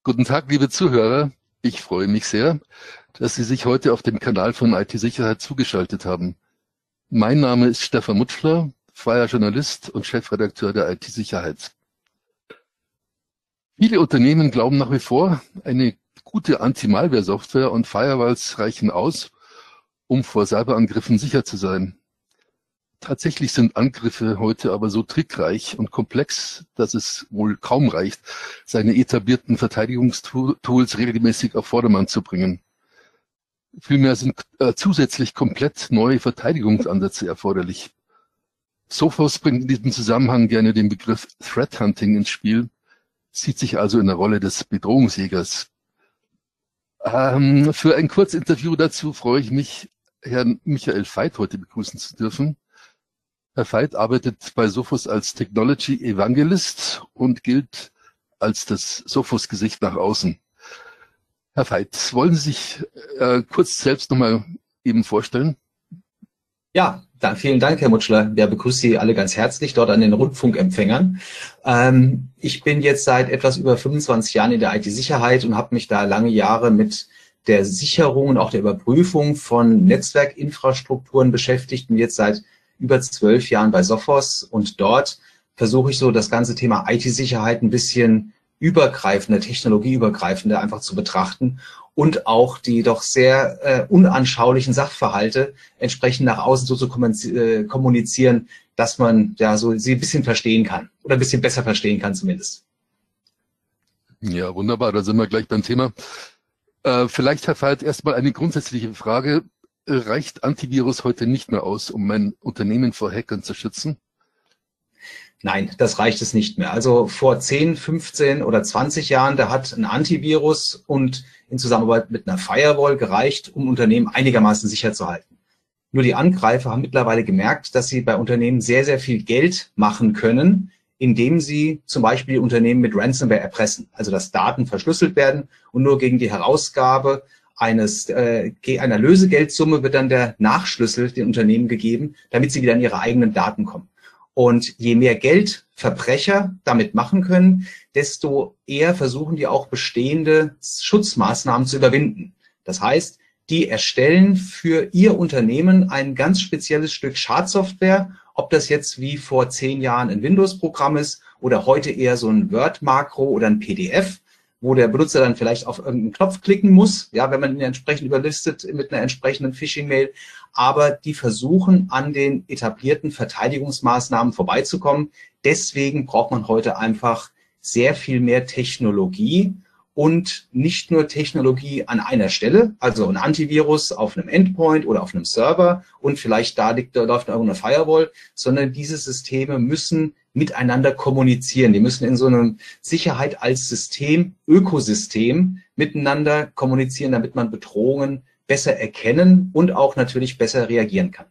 Guten Tag, liebe Zuhörer. Ich freue mich sehr, dass Sie sich heute auf dem Kanal von IT-Sicherheit zugeschaltet haben. Mein Name ist Stefan Mutschler, freier Journalist und Chefredakteur der IT-Sicherheit. Viele Unternehmen glauben nach wie vor, eine gute Anti-Malware-Software und Firewalls reichen aus, um vor Cyberangriffen sicher zu sein. Tatsächlich sind Angriffe heute aber so trickreich und komplex, dass es wohl kaum reicht, seine etablierten Verteidigungstools regelmäßig auf Vordermann zu bringen. Vielmehr sind zusätzlich komplett neue Verteidigungsansätze erforderlich. Sophos bringt in diesem Zusammenhang gerne den Begriff Threat Hunting ins Spiel, sieht sich also in der Rolle des Bedrohungsjägers. Für ein Kurzinterview dazu freue ich mich, Herrn Michael Veit heute begrüßen zu dürfen. Herr Veit arbeitet bei Sophos als Technology Evangelist und gilt als das Sophos-Gesicht nach außen. Herr Veit, wollen Sie sich kurz selbst nochmal eben vorstellen? Ja, vielen Dank, Herr Mutschler. Ja, begrüße Sie alle ganz herzlich dort an den Rundfunkempfängern. Ich bin jetzt seit etwas über 25 Jahren in der IT-Sicherheit und habe mich da lange Jahre mit der Sicherung und auch der Überprüfung von Netzwerkinfrastrukturen beschäftigt und jetzt seit über 12 Jahren bei Sophos, und dort versuche ich so das ganze Thema IT-Sicherheit ein bisschen übergreifender, technologieübergreifender einfach zu betrachten und auch die doch sehr unanschaulichen Sachverhalte entsprechend nach außen so zu kommunizieren, dass man ja so sie ein bisschen verstehen kann oder ein bisschen besser verstehen kann zumindest. Ja, wunderbar, da sind wir gleich beim Thema. Vielleicht, Herr Veit, erstmal eine grundsätzliche Frage. Reicht Antivirus heute nicht mehr aus, um mein Unternehmen vor Hackern zu schützen? Nein, das reicht es nicht mehr. Also vor 10, 15 oder 20 Jahren, da hat ein Antivirus und in Zusammenarbeit mit einer Firewall gereicht, um Unternehmen einigermaßen sicher zu halten. Nur die Angreifer haben mittlerweile gemerkt, dass sie bei Unternehmen sehr, sehr viel Geld machen können, indem sie zum Beispiel die Unternehmen mit Ransomware erpressen. Also dass Daten verschlüsselt werden und nur gegen die Herausgabe einer Lösegeldsumme wird dann der Nachschlüssel den Unternehmen gegeben, damit sie wieder an ihre eigenen Daten kommen. Und je mehr Geld Verbrecher damit machen können, desto eher versuchen die auch bestehende Schutzmaßnahmen zu überwinden. Das heißt, die erstellen für ihr Unternehmen ein ganz spezielles Stück Schadsoftware, ob das jetzt wie vor 10 Jahren ein Windows-Programm ist oder heute eher so ein Word-Makro oder ein PDF, wo der Benutzer dann vielleicht auf irgendeinen Knopf klicken muss, ja, wenn man ihn entsprechend überlistet mit einer entsprechenden Phishing-Mail. Aber die versuchen, an den etablierten Verteidigungsmaßnahmen vorbeizukommen. Deswegen braucht man heute einfach sehr viel mehr Technologie und nicht nur Technologie an einer Stelle, also ein Antivirus auf einem Endpoint oder auf einem Server und vielleicht da läuft irgendeine Firewall, sondern diese Systeme müssen miteinander kommunizieren. Die müssen in so einem Sicherheit als System, Ökosystem miteinander kommunizieren, damit man Bedrohungen besser erkennen und auch natürlich besser reagieren kann.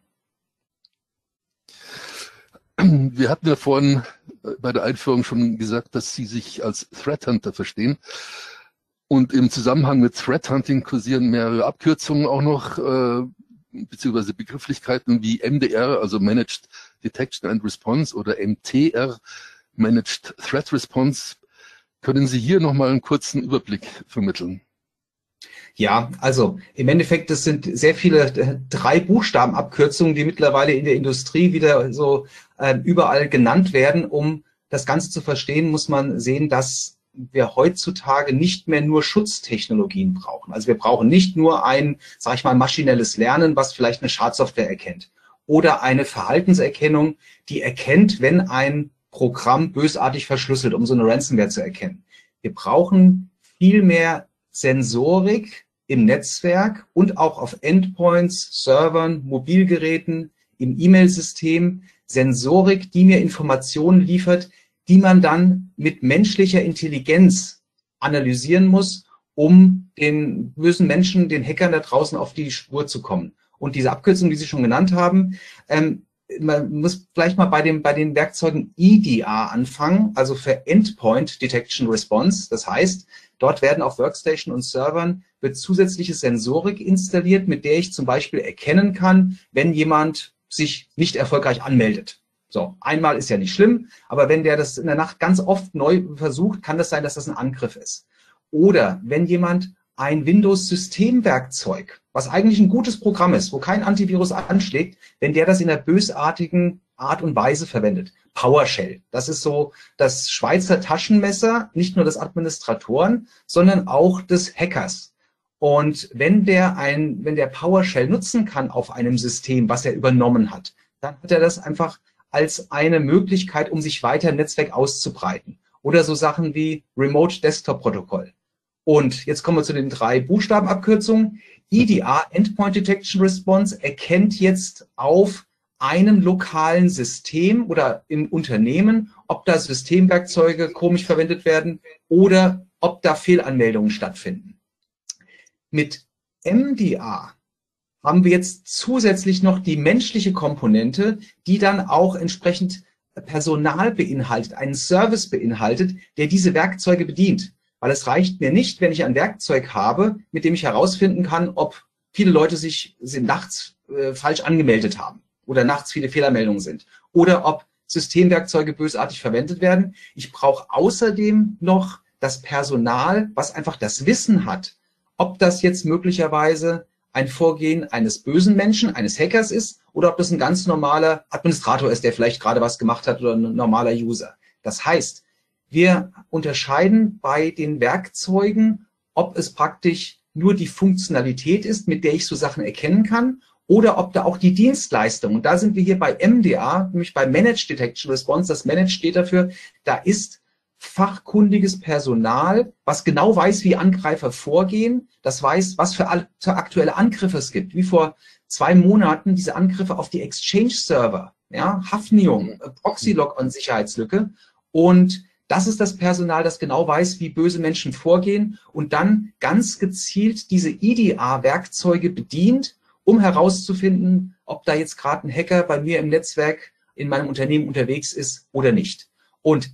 Wir hatten ja vorhin bei der Einführung schon gesagt, dass Sie sich als Threat Hunter verstehen. Und im Zusammenhang mit Threat Hunting kursieren mehrere Abkürzungen auch noch, beziehungsweise Begrifflichkeiten wie MDR, also Managed Detection and Response, oder MTR, Managed Threat Response. Können Sie hier nochmal einen kurzen Überblick vermitteln? Ja, also im Endeffekt, das sind sehr viele 3-Buchstaben-Abkürzungen, die mittlerweile in der Industrie wieder so überall genannt werden. Um das Ganze zu verstehen, muss man sehen, dass wir heutzutage nicht mehr nur Schutztechnologien brauchen. Also wir brauchen nicht nur ein, sag ich mal, maschinelles Lernen, was vielleicht eine Schadsoftware erkennt, oder eine Verhaltenserkennung, die erkennt, wenn ein Programm bösartig verschlüsselt, um so eine Ransomware zu erkennen. Wir brauchen viel mehr Sensorik im Netzwerk und auch auf Endpoints, Servern, Mobilgeräten, im E-Mail-System, Sensorik, die mir Informationen liefert, die man dann mit menschlicher Intelligenz analysieren muss, um den bösen Menschen, den Hackern da draußen auf die Spur zu kommen. Und diese Abkürzung, die Sie schon genannt haben, man muss vielleicht mal bei den Werkzeugen EDR anfangen, also für Endpoint Detection Response. Das heißt, dort werden auf Workstation und Servern wird zusätzliche Sensorik installiert, mit der ich zum Beispiel erkennen kann, wenn jemand sich nicht erfolgreich anmeldet. So, einmal ist ja nicht schlimm, aber wenn der das in der Nacht ganz oft neu versucht, kann das sein, dass das ein Angriff ist. Oder wenn jemand ein Windows-Systemwerkzeug, was eigentlich ein gutes Programm ist, wo kein Antivirus anschlägt, wenn der das in einer bösartigen Art und Weise verwendet. PowerShell, das ist so das Schweizer Taschenmesser, nicht nur des Administratoren, sondern auch des Hackers. Und wenn der PowerShell nutzen kann auf einem System, was er übernommen hat, dann hat er das einfach als eine Möglichkeit, um sich weiter im Netzwerk auszubreiten. Oder so Sachen wie Remote Desktop Protokoll. Und jetzt kommen wir zu den 3 Buchstabenabkürzungen. EDR, Endpoint Detection Response, erkennt jetzt auf einem lokalen System oder im Unternehmen, ob da Systemwerkzeuge komisch verwendet werden oder ob da Fehlanmeldungen stattfinden. Mit MDR haben wir jetzt zusätzlich noch die menschliche Komponente, die dann auch entsprechend Personal beinhaltet, einen Service beinhaltet, der diese Werkzeuge bedient. Weil es reicht mir nicht, wenn ich ein Werkzeug habe, mit dem ich herausfinden kann, ob viele Leute sich nachts falsch angemeldet haben oder nachts viele Fehlermeldungen sind oder ob Systemwerkzeuge bösartig verwendet werden. Ich brauche außerdem noch das Personal, was einfach das Wissen hat, ob das jetzt möglicherweise ein Vorgehen eines bösen Menschen, eines Hackers ist oder ob das ein ganz normaler Administrator ist, der vielleicht gerade was gemacht hat oder ein normaler User. Das heißt, wir unterscheiden bei den Werkzeugen, ob es praktisch nur die Funktionalität ist, mit der ich so Sachen erkennen kann, oder ob da auch die Dienstleistung, und da sind wir hier bei MDR, nämlich bei Managed Detection Response, das Managed steht dafür, da ist fachkundiges Personal, was genau weiß, wie Angreifer vorgehen, das weiß, was für aktuelle Angriffe es gibt, wie vor 2 Monaten diese Angriffe auf die Exchange-Server, ja, Hafnium, Proxy-Log-on-Sicherheitslücke, und das ist das Personal, das genau weiß, wie böse Menschen vorgehen und dann ganz gezielt diese EDR-Werkzeuge bedient, um herauszufinden, ob da jetzt gerade ein Hacker bei mir im Netzwerk in meinem Unternehmen unterwegs ist oder nicht. Und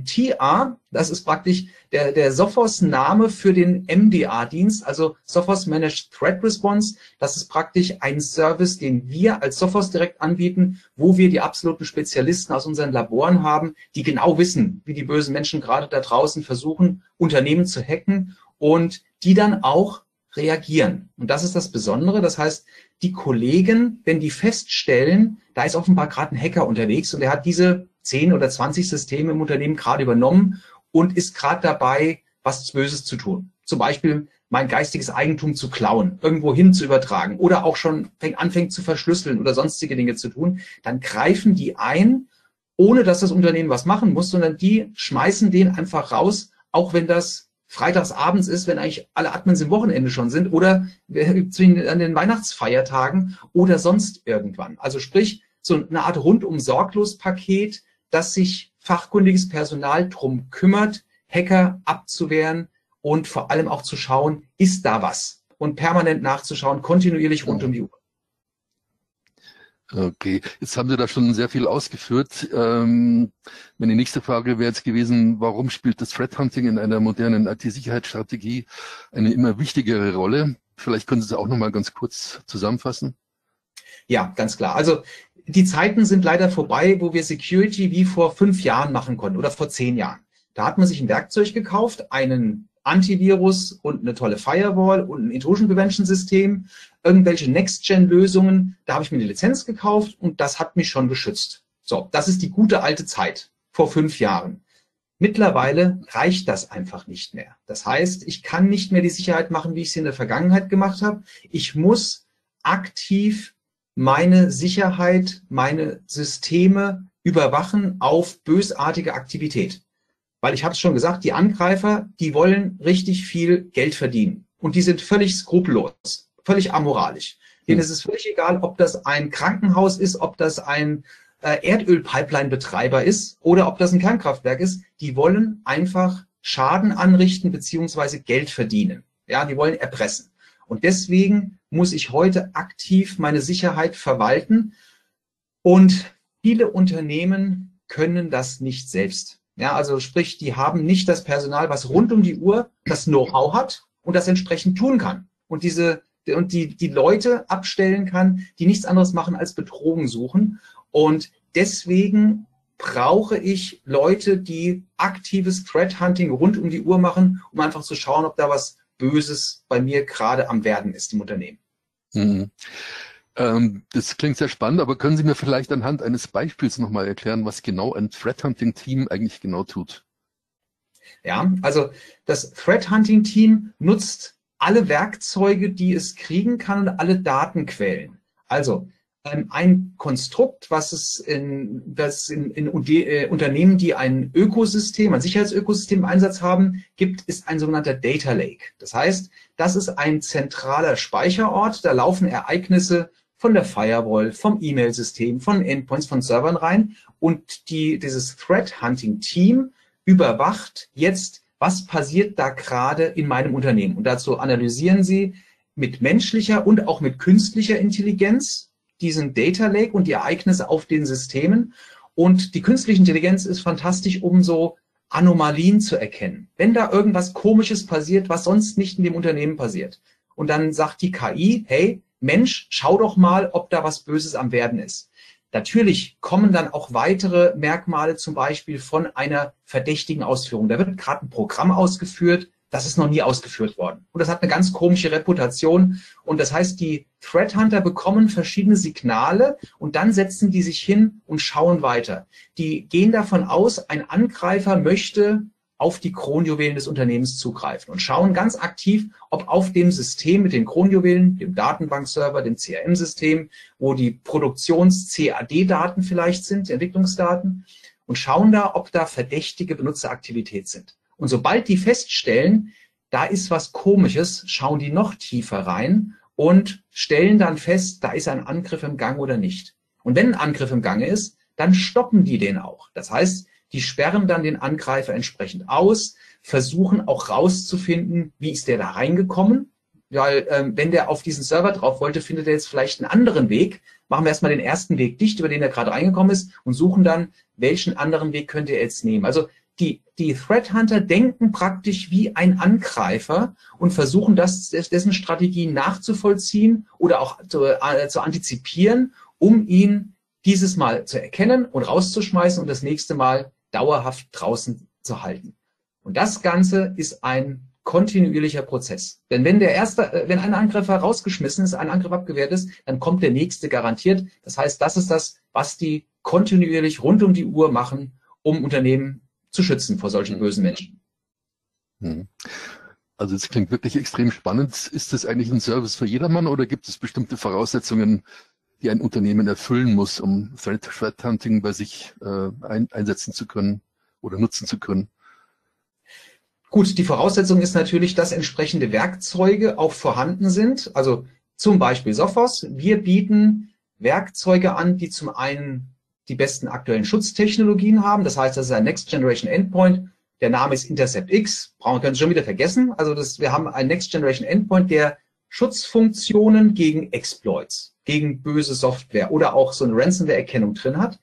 MTR, das ist praktisch der Sophos-Name für den MDR-Dienst, also Sophos Managed Threat Response. Das ist praktisch ein Service, den wir als Sophos direkt anbieten, wo wir die absoluten Spezialisten aus unseren Laboren haben, die genau wissen, wie die bösen Menschen gerade da draußen versuchen, Unternehmen zu hacken und die dann auch reagieren. Und das ist das Besondere. Das heißt, die Kollegen, wenn die feststellen, da ist offenbar gerade ein Hacker unterwegs und er hat diese 10 oder 20 Systeme im Unternehmen gerade übernommen und ist gerade dabei, was Böses zu tun. Zum Beispiel mein geistiges Eigentum zu klauen, irgendwo hin zu übertragen oder auch schon anfängt zu verschlüsseln oder sonstige Dinge zu tun, dann greifen die ein, ohne dass das Unternehmen was machen muss, sondern die schmeißen den einfach raus, auch wenn das freitags abends ist, wenn eigentlich alle Admins im Wochenende schon sind oder an den Weihnachtsfeiertagen oder sonst irgendwann. Also sprich, so eine Art Rundum-Sorglos-Paket, dass sich fachkundiges Personal drum kümmert, Hacker abzuwehren und vor allem auch zu schauen, ist da was? Und permanent nachzuschauen, kontinuierlich rund um die Uhr. Okay, jetzt haben Sie da schon sehr viel ausgeführt. Meine nächste Frage wäre jetzt gewesen, warum spielt das Threat Hunting in einer modernen IT-Sicherheitsstrategie eine immer wichtigere Rolle? Vielleicht können Sie es auch noch mal ganz kurz zusammenfassen. Ja, ganz klar. Also die Zeiten sind leider vorbei, wo wir Security wie vor 5 Jahren machen konnten oder vor 10 Jahren. Da hat man sich ein Werkzeug gekauft, einen Antivirus und eine tolle Firewall und ein Intrusion Prevention System, irgendwelche Next-Gen-Lösungen. Da habe ich mir eine Lizenz gekauft und das hat mich schon geschützt. So, das ist die gute alte Zeit vor 5 Jahren. Mittlerweile reicht das einfach nicht mehr. Das heißt, ich kann nicht mehr die Sicherheit machen, wie ich sie in der Vergangenheit gemacht habe. Ich muss aktiv meine Sicherheit, meine Systeme überwachen auf bösartige Aktivität. Weil ich habe es schon gesagt, die Angreifer, die wollen richtig viel Geld verdienen. Und die sind völlig skrupellos, völlig amoralisch. Denen ist es völlig egal, ob das ein Krankenhaus ist, ob das ein Erdölpipeline-Betreiber ist oder ob das ein Kernkraftwerk ist. Die wollen einfach Schaden anrichten beziehungsweise Geld verdienen. Ja, die wollen erpressen. Und deswegen muss ich heute aktiv meine Sicherheit verwalten. Und viele Unternehmen können das nicht selbst. Ja, also sprich, die haben nicht das Personal, was rund um die Uhr das Know-how hat und das entsprechend tun kann. Und die Leute abstellen kann, die nichts anderes machen als Betrogen suchen. Und deswegen brauche ich Leute, die aktives Threat Hunting rund um die Uhr machen, um einfach zu schauen, ob da was Böses bei mir gerade am Werden ist im Unternehmen. Mhm. Das klingt sehr spannend, aber können Sie mir vielleicht anhand eines Beispiels nochmal erklären, was genau ein Threat Hunting Team eigentlich genau tut? Ja, also das Threat Hunting Team nutzt alle Werkzeuge, die es kriegen kann und alle Datenquellen. Also ein Konstrukt, was in Unternehmen, die ein Ökosystem, ein Sicherheitsökosystem im Einsatz haben, gibt, ist ein sogenannter Data Lake. Das heißt, das ist ein zentraler Speicherort. Da laufen Ereignisse von der Firewall, vom E-Mail-System, von Endpoints, von Servern rein. Und dieses Threat Hunting Team überwacht jetzt, was passiert da gerade in meinem Unternehmen. Und dazu analysieren sie mit menschlicher und auch mit künstlicher Intelligenz diesen Data Lake und die Ereignisse auf den Systemen. Und die künstliche Intelligenz ist fantastisch, um so Anomalien zu erkennen. Wenn da irgendwas Komisches passiert, was sonst nicht in dem Unternehmen passiert. Und dann sagt die KI, hey, Mensch, schau doch mal, ob da was Böses am Werden ist. Natürlich kommen dann auch weitere Merkmale, zum Beispiel von einer verdächtigen Ausführung. Da wird gerade ein Programm ausgeführt, das ist noch nie ausgeführt worden. Und das hat eine ganz komische Reputation. Und das heißt, die Threat Hunter bekommen verschiedene Signale und dann setzen die sich hin und schauen weiter. Die gehen davon aus, ein Angreifer möchte auf die Kronjuwelen des Unternehmens zugreifen und schauen ganz aktiv, ob auf dem System mit den Kronjuwelen, dem Datenbankserver, dem CRM-System, wo die Produktions-CAD-Daten vielleicht sind, die Entwicklungsdaten, und schauen da, ob da verdächtige Benutzeraktivität sind. Und sobald die feststellen, da ist was Komisches, schauen die noch tiefer rein und stellen dann fest, da ist ein Angriff im Gang oder nicht. Und wenn ein Angriff im Gange ist, dann stoppen die den auch. Das heißt, die sperren dann den Angreifer entsprechend aus, versuchen auch rauszufinden, wie ist der da reingekommen. Weil wenn der auf diesen Server drauf wollte, findet er jetzt vielleicht einen anderen Weg. Machen wir erstmal den ersten Weg dicht, über den er gerade reingekommen ist und suchen dann, welchen anderen Weg könnte er jetzt nehmen. Also die Threat Hunter denken praktisch wie ein Angreifer und versuchen dessen Strategien nachzuvollziehen oder auch zu antizipieren, um ihn dieses Mal zu erkennen und rauszuschmeißen und das nächste Mal dauerhaft draußen zu halten. Und das Ganze ist ein kontinuierlicher Prozess. Denn wenn wenn ein Angreifer rausgeschmissen ist, ein Angriff abgewehrt ist, dann kommt der nächste garantiert. Das heißt, das ist das, was die kontinuierlich rund um die Uhr machen, um Unternehmen zu schützen vor solchen bösen Menschen. Also es klingt wirklich extrem spannend. Ist das eigentlich ein Service für jedermann oder gibt es bestimmte Voraussetzungen, die ein Unternehmen erfüllen muss, um Threat Hunting bei sich einsetzen zu können oder nutzen zu können? Gut, die Voraussetzung ist natürlich, dass entsprechende Werkzeuge auch vorhanden sind. Also zum Beispiel Sophos. Wir bieten Werkzeuge an, die zum einen die besten aktuellen Schutztechnologien haben. Das heißt, das ist ein Next Generation Endpoint. Der Name ist Intercept X. Können Sie schon wieder vergessen. Also wir haben einen Next Generation Endpoint, der Schutzfunktionen gegen Exploits, gegen böse Software oder auch so eine Ransomware-Erkennung drin hat.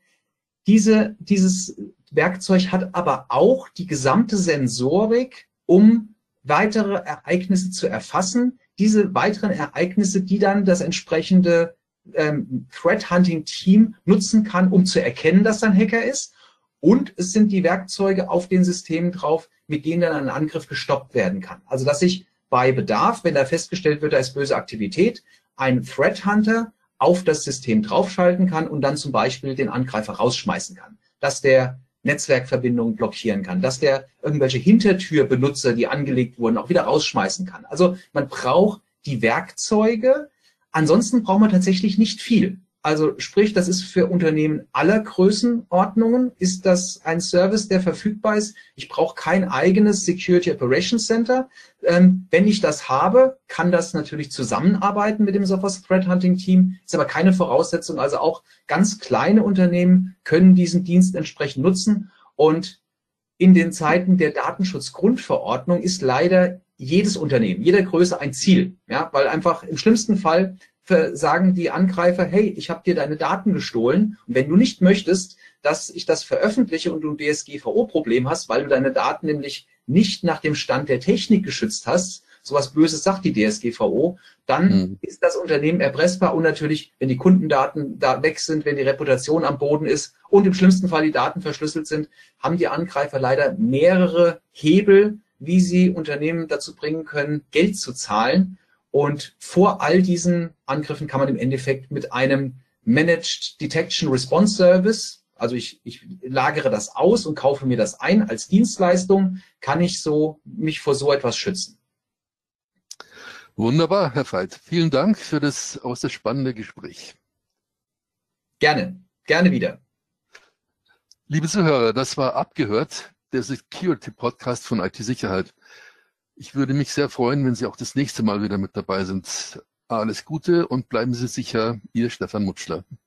Dieses Werkzeug hat aber auch die gesamte Sensorik, um weitere Ereignisse zu erfassen. Diese weiteren Ereignisse, die dann das entsprechende Threat Hunting Team nutzen kann, um zu erkennen, dass da ein Hacker ist. Und es sind die Werkzeuge auf den Systemen drauf, mit denen dann ein Angriff gestoppt werden kann. Also dass ich bei Bedarf, wenn da festgestellt wird, da ist böse Aktivität, ein Threat Hunter auf das System draufschalten kann und dann zum Beispiel den Angreifer rausschmeißen kann. Dass der Netzwerkverbindungen blockieren kann, dass der irgendwelche Hintertürbenutzer, die angelegt wurden, auch wieder rausschmeißen kann. Also man braucht die Werkzeuge, ansonsten braucht man tatsächlich nicht viel. Also sprich, das ist für Unternehmen aller Größenordnungen, ist das ein Service, der verfügbar ist. Ich brauche kein eigenes Security Operations Center. Wenn ich das habe, kann das natürlich zusammenarbeiten mit dem Sophos Threat Hunting Team, ist aber keine Voraussetzung. Also auch ganz kleine Unternehmen können diesen Dienst entsprechend nutzen. Und in den Zeiten der Datenschutzgrundverordnung ist leider jedes Unternehmen, jeder Größe ein Ziel. Ja, weil einfach im schlimmsten Fall sagen die Angreifer, hey, ich habe dir deine Daten gestohlen und wenn du nicht möchtest, dass ich das veröffentliche und du ein DSGVO-Problem hast, weil du deine Daten nämlich nicht nach dem Stand der Technik geschützt hast, sowas Böses sagt die DSGVO, dann ist das Unternehmen erpressbar und natürlich, wenn die Kundendaten da weg sind, wenn die Reputation am Boden ist und im schlimmsten Fall die Daten verschlüsselt sind, haben die Angreifer leider mehrere Hebel, wie sie Unternehmen dazu bringen können, Geld zu zahlen. Und vor all diesen Angriffen kann man im Endeffekt mit einem Managed Detection Response Service, also ich lagere das aus und kaufe mir das ein als Dienstleistung, kann ich so mich vor so etwas schützen. Wunderbar, Herr Veit. Vielen Dank für das äußerst spannende Gespräch. Gerne, gerne wieder. Liebe Zuhörer, das war Abgehört, der Security Podcast von IT-Sicherheit. Ich würde mich sehr freuen, wenn Sie auch das nächste Mal wieder mit dabei sind. Alles Gute und bleiben Sie sicher, Ihr Stefan Mutschler.